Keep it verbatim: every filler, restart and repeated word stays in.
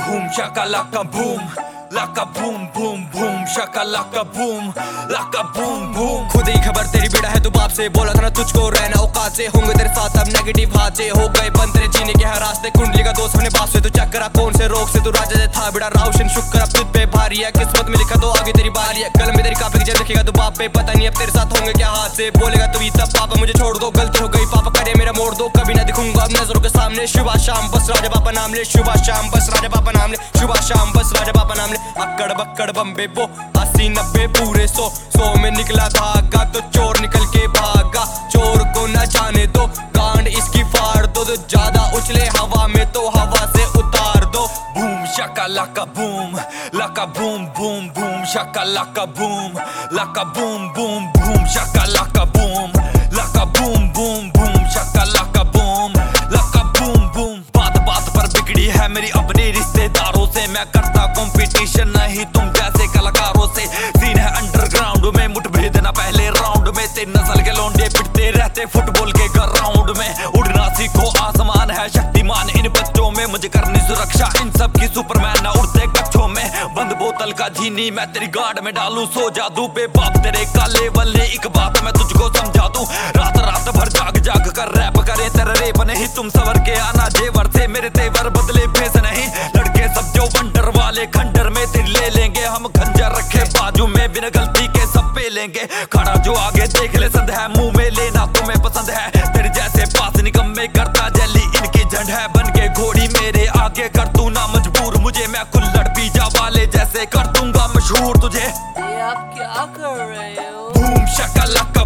boom shakalaka boom, laka boom boom boom shakalaka boom, laka boom boom। खुद ही खबर तेरी बेड़ा है तू बाप से, बोला था ना तुझको रहना औकात से, होंगे तेरे साथ अब नेगेटिव हाथ से, हो गए बंद तेरे जीने के हर रास्ते, कुंडली का दोस्त अपने बाप से तू चेक करा कौन से रोग से तू राजा से था बेड़ा राउशन शुक्र अब तुझ पे भारी है, किस्मत में लिखा तो आगे तेरी बारी है, कलम में तेरी कापी की जब लिखेगा तू बाप पे, पता नहीं अब तेरे साथ होंगे क्या हाथ से, बोलेगा तू ही तब पापा मुझे छोड़ दो, गलती हो गई पापा करे मेरा मोड़ दो, कभी ना दिखूंगा अब नजरों के सामने, सुबह शाम बस राजा पापा नाम ले, सुबह शाम बस राजा पापा नाम ले, सुबह शाम बस राजा पापा नाम ले, अक्कड़ बक्कड़ बम्बे बो अस्सी नब्बे पूरे सौ, सौ में निकला धागा तो चोर निकल के भागा, चोर को न जाने दो गांड इसकी फाड़ दो, तो ज्यादा उछले हवा में तो हवा से उतार दो। Boom shakalaka boom, laka boom boom boom shakalaka boom, laka boom boom boom shakalaka boom, laka boom boom boom shakalaka boom, laka boom boom। बात बात पर बिगड़ी है मेरी अपने रिश्तेदारों से, मैं करता कंपटीशन नहीं तुम जैसे कलाकारों से, सीन है अंडरग्राउंड में मुठभेड़ ना पहले राउंड में, तेरी नस्ल के लौंडे पिटते रहते फुटबॉल के ग्राउंड में, उड़ना सीखो आसमान है शक्तिमान इन बच्चों में, मुझे करनी सुरक्षा इन सब की सुपरमैन ना उड़ते कच्छों में, बंद बोतल का झीनी मैं तेरी गार्ड में डालू, सो जादू पे बाप तेरे काले बल्ले, एक बात मैं तुझको समझा दूं, रात रात भर जाग जाग कर रैप करे तेरा रेप नहीं, तुम सवर के आना जेवर से मेरे तेवर बदले भेस नहीं, लड़के सब जो वंडर वाले खंडर में तेरी ले लेंगे हम, खंजर रखे बाजू में बिना गलती के सब पे लेंगे, खड़ा जो आगे देख ले संध है मुंह में लेना तुम्हें पसंद है, तेरे जैसे पास निकम में करता जैली इनकी झंड है, बन के घोड़ी मेरे आगे कर तू ना मजबूर मुझे, मैं कुल्लड़ पिज्जा वाले जैसे कर दूंगा मशहूर तुझे। ये आप क्या कर रहे हो? Boom shakalaka